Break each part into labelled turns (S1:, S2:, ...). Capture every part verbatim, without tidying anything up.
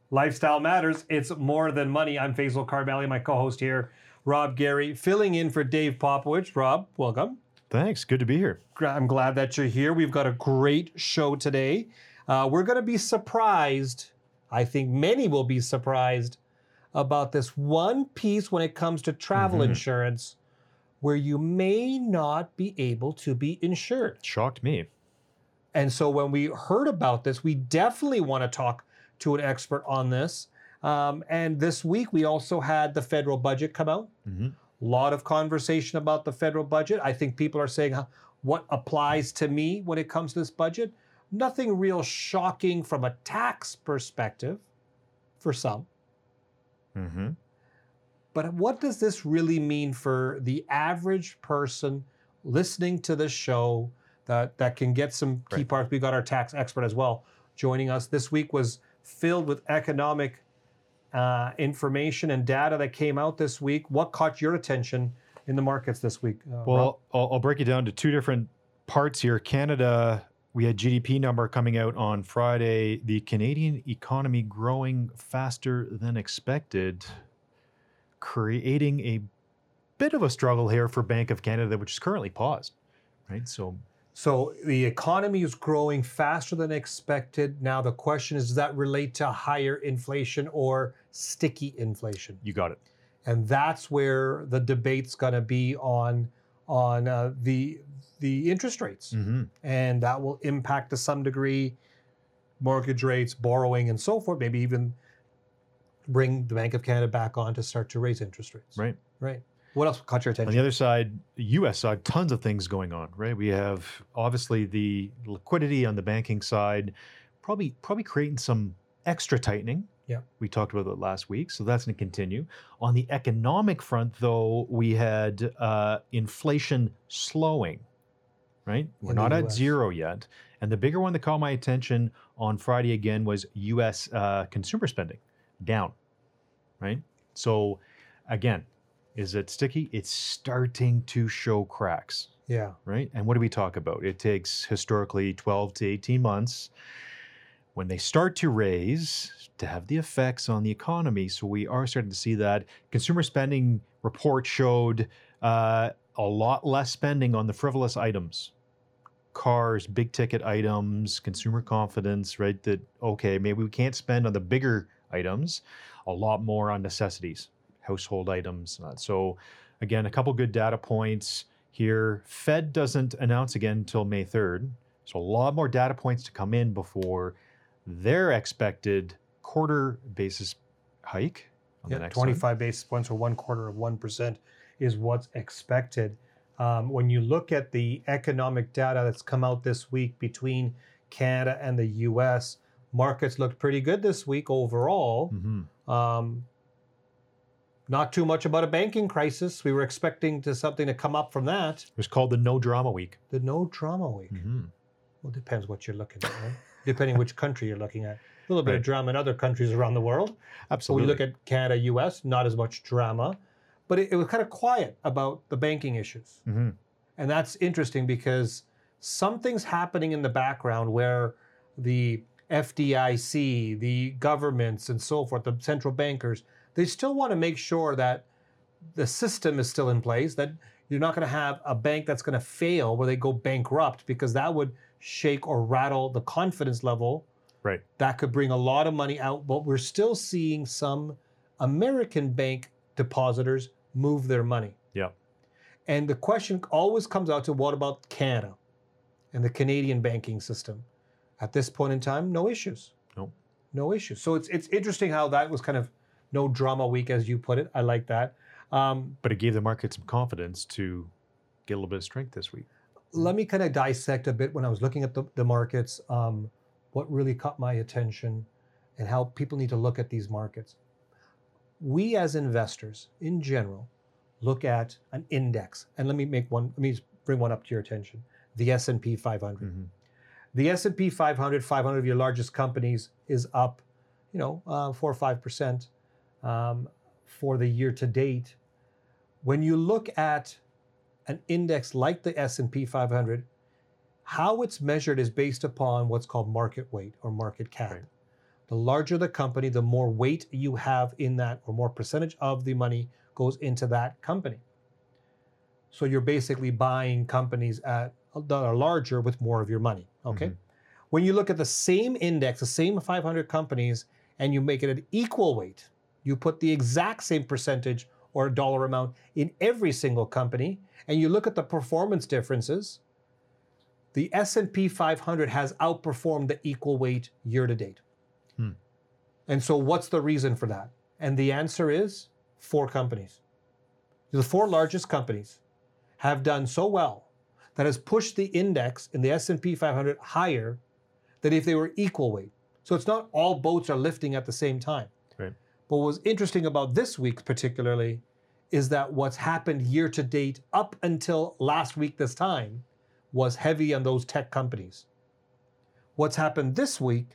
S1: Lifestyle matters. It's more than money. I'm Faisal Carvalli, my co-host here, Rob Gary, filling in for Dave Popowich. Rob, welcome.
S2: Thanks. Good to be here.
S1: I'm glad that you're here. We've got a great show today. Uh, we're going to be surprised. I think many will be surprised about this one piece when it comes to travel mm-hmm. insurance where you may not be able to be insured.
S2: Shocked me.
S1: And so when we heard about this, we definitely want to talk to an expert on this. Um, and this week, we also had the federal budget come out. Mm-hmm. A lot of conversation about the federal budget. I think people are saying, what applies to me when it comes to this budget? Nothing real shocking from a tax perspective for some.
S2: Mm-hmm.
S1: But what does this really mean for the average person listening to this show that, that can get some key
S2: right.
S1: parts? We got our tax expert as well joining us. This week was filled with economic uh, information and data that came out this week. What caught your attention in the markets this week? Uh,
S2: well, I'll, I'll break it down to two different parts here. Canada, we had G D P number coming out on Friday. The Canadian economy growing faster than expected, creating a bit of a struggle here for Bank of Canada, which is currently paused, right? So.
S1: So the economy is growing faster than expected. Now the question is, does that relate to higher inflation or sticky inflation?
S2: You got it.
S1: And that's where the debate's going to be on on uh, the the interest rates,
S2: mm-hmm.
S1: and that will impact to some degree mortgage rates, borrowing, and so forth. Maybe even bring the Bank of Canada back on to start to raise interest rates.
S2: Right.
S1: Right. What else caught your attention?
S2: On the other side, the U S side, tons of things going on, right? We have obviously the liquidity on the banking side, probably probably creating some extra tightening.
S1: Yeah.
S2: We talked about that last week, so that's going to continue. On the economic front, though, we had uh, inflation slowing, right? We're
S1: In
S2: not
S1: the
S2: at
S1: U S
S2: zero yet. And the bigger one that caught my attention on Friday again was U S uh, consumer spending down, right? So again, is it sticky? It's starting to show cracks.
S1: Yeah.
S2: Right? And what do we talk about? It takes historically twelve to eighteen months when they start to raise to have the effects on the economy. So we are starting to see that. Consumer spending report showed uh, a lot less spending on the frivolous items. Cars, big ticket items, consumer confidence, right? That, okay, maybe we can't spend on the bigger items, a lot more on necessities. Household items. So again, a couple good data points here. Fed doesn't announce again until May third. So a lot more data points to come in before their expected quarter basis hike. On
S1: yeah,
S2: the next
S1: twenty-five
S2: one.
S1: basis points or one quarter of one percent is what's expected. Um, when you look at the economic data that's come out this week between Canada and the U S, markets looked pretty good this week overall.
S2: Mm-hmm.
S1: Um, Not too much about a banking crisis. We were expecting to something to come up from that.
S2: It was called the No Drama Week.
S1: The no drama week.
S2: Mm-hmm.
S1: Well, it depends what you're looking at, right? Depending which country you're looking at. A little bit
S2: Right.
S1: of drama in other countries around the world.
S2: Absolutely.
S1: So we look at Canada, U S, not as much drama. But it, it was kind of quiet about the banking issues.
S2: Mm-hmm.
S1: And that's interesting because something's happening in the background where the F D I C, the governments and so forth, the central bankers, they still want to make sure that the system is still in place, that you're not going to have a bank that's going to fail where they go bankrupt, because that would shake or rattle the confidence level.
S2: Right.
S1: That could bring a lot of money out, but we're still seeing some American bank depositors move their money.
S2: Yeah.
S1: And the question always comes out to, what about Canada and the Canadian banking system? At this point in time, no issues.
S2: No.
S1: No issues. So it's it's interesting how that was kind of no drama week, as you put it. I like that. Um,
S2: but it gave the market some confidence to get a little bit of strength this week.
S1: Let me kind of dissect a bit when I was looking at the, the markets, um, what really caught my attention and how people need to look at these markets. We as investors in general look at an index, and let me make one, let me bring one up to your attention, the S and P five hundred.
S2: Mm-hmm.
S1: The S and P five hundred, five hundred of your largest companies is up, you know, uh, four or five percent um, for the year to date. When you look at an index like the S and P five hundred, how it's measured is based upon what's called market weight or market cap.
S2: Right.
S1: The larger the company, the more weight you have in that, or more percentage of the money goes into that company. So you're basically buying companies at, that are larger with more of your money, okay? Mm-hmm. When you look at the same index, the same five hundred companies, and you make it an equal weight, you put the exact same percentage or dollar amount in every single company, and you look at the performance differences, the S and P five hundred has outperformed the equal weight year to date. Hmm. And so what's the reason for that? And the answer is four companies. The four largest companies have done so well that has pushed the index in the S and P five hundred higher than if they were equal weight. So it's not all boats are lifting at the same time.
S2: Right.
S1: But what's interesting about this week particularly is that what's happened year to date up until last week this time was heavy on those tech companies. What's happened this week,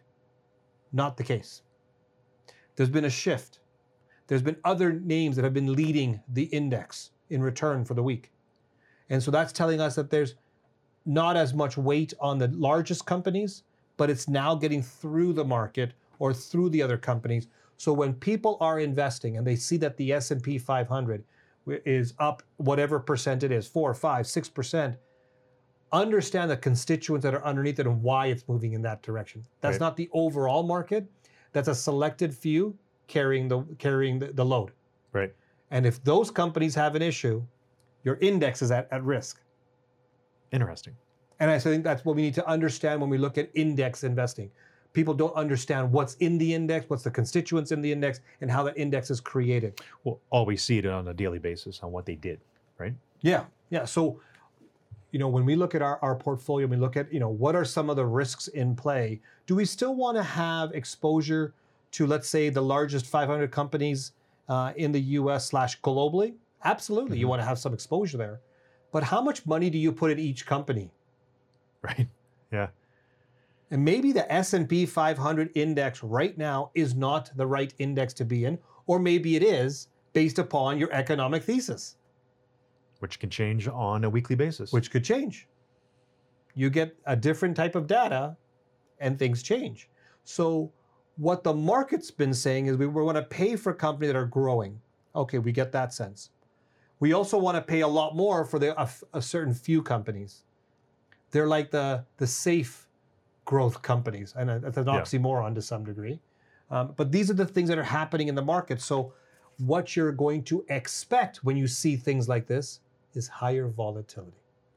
S1: not the case. There's been a shift. There's been other names that have been leading the index in return for the week. And so that's telling us that there's not as much weight on the largest companies, but it's now getting through the market or through the other companies. So when people are investing and they see that the S and P five hundred is up whatever percent it is, four, five, six percent, understand the constituents that are underneath it and why it's moving in that direction. That's right. Not the overall market. That's a selected few carrying the carrying the, the load.
S2: Right.
S1: And if those companies have an issue, your index is at, at risk.
S2: Interesting.
S1: And I think that's what we need to understand when we look at index investing. People don't understand what's in the index, what's the constituents in the index, and how that index is created.
S2: Well, always see it on a daily basis on what they did, right?
S1: Yeah, yeah. So, you know, when we look at our, our portfolio, we look at, you know, what are some of the risks in play? Do we still want to have exposure to, let's say, the largest five hundred companies uh, in the U S slash globally? Absolutely, mm-hmm. You want to have some exposure there. But how much money do you put in each company?
S2: Right, yeah.
S1: And maybe the S and P five hundred index right now is not the right index to be in, or maybe it is based upon your economic thesis.
S2: Which can change on a weekly basis.
S1: Which could change. You get a different type of data and things change. So what the market's been saying is we want to pay for companies that are growing. Okay, we get that sense. We also want to pay a lot more for the, a, a certain few companies. They're like the, the safe growth companies. And it's an oxymoron yeah. to some degree. Um, but these are the things that are happening in the market. So what you're going to expect when you see things like this is higher volatility.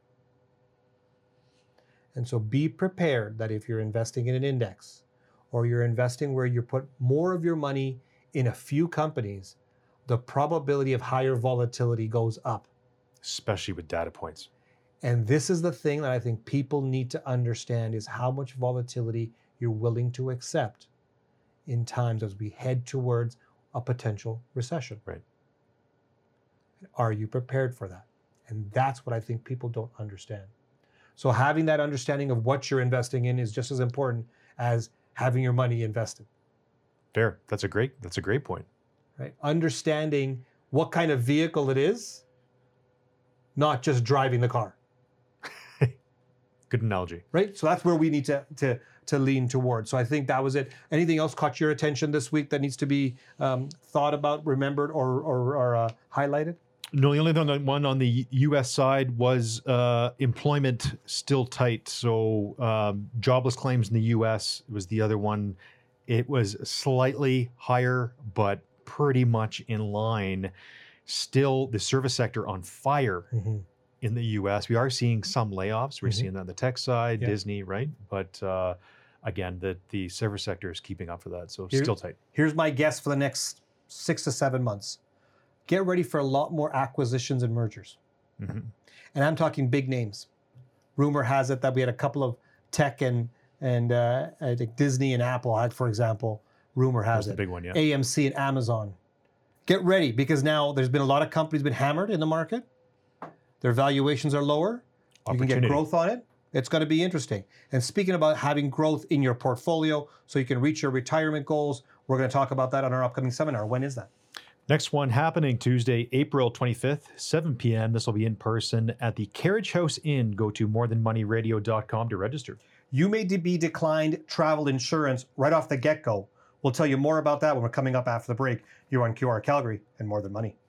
S1: And so be prepared that if you're investing in an index or you're investing where you put more of your money in a few companies, the probability of higher volatility goes up.
S2: Especially with data points.
S1: And this is the thing that I think people need to understand is how much volatility you're willing to accept in times as we head towards a potential recession.
S2: Right.
S1: Are you prepared for that? And that's what I think people don't understand. So having that understanding of what you're investing in is just as important as having your money invested.
S2: Fair. That's a great, that's a great point.
S1: Right? Understanding what kind of vehicle it is, not just driving the car.
S2: Good analogy.
S1: Right? So that's where we need to, to, to lean towards. So I think that was it. Anything else caught your attention this week that needs to be um, thought about, remembered, or, or, or uh, highlighted?
S2: No, the only thing, one on the U S side was uh, employment still tight. So um, jobless claims in the U S was the other one. It was slightly higher, but pretty much in line. Still, the service sector on fire mm-hmm. in the U S. We are seeing some layoffs. We're mm-hmm. seeing that on the tech side, yeah. Disney, right? But uh, again, the, the service sector is keeping up for that. So Here, still tight.
S1: Here's my guess for the next six to seven months. Get ready for a lot more acquisitions and mergers. Mm-hmm. And I'm talking big names. Rumor has it that we had a couple of tech and, and uh, I think Disney and Apple, for example. Rumor has
S2: it.
S1: The
S2: big one, yeah.
S1: A M C and Amazon. Get ready, because now there's been a lot of companies been hammered in the market. Their valuations are lower. You can get growth on it. It's going to be interesting. And speaking about having growth in your portfolio so you can reach your retirement goals, we're going to talk about that on our upcoming seminar. When is that?
S2: Next one happening Tuesday, April twenty-fifth, seven p.m. This will be in person at the Carriage House Inn. Go to more than money radio dot com to register.
S1: You may be declined travel insurance right off the get-go. We'll tell you more about that when we're coming up after the break. You're on Q R Calgary and More Than Money.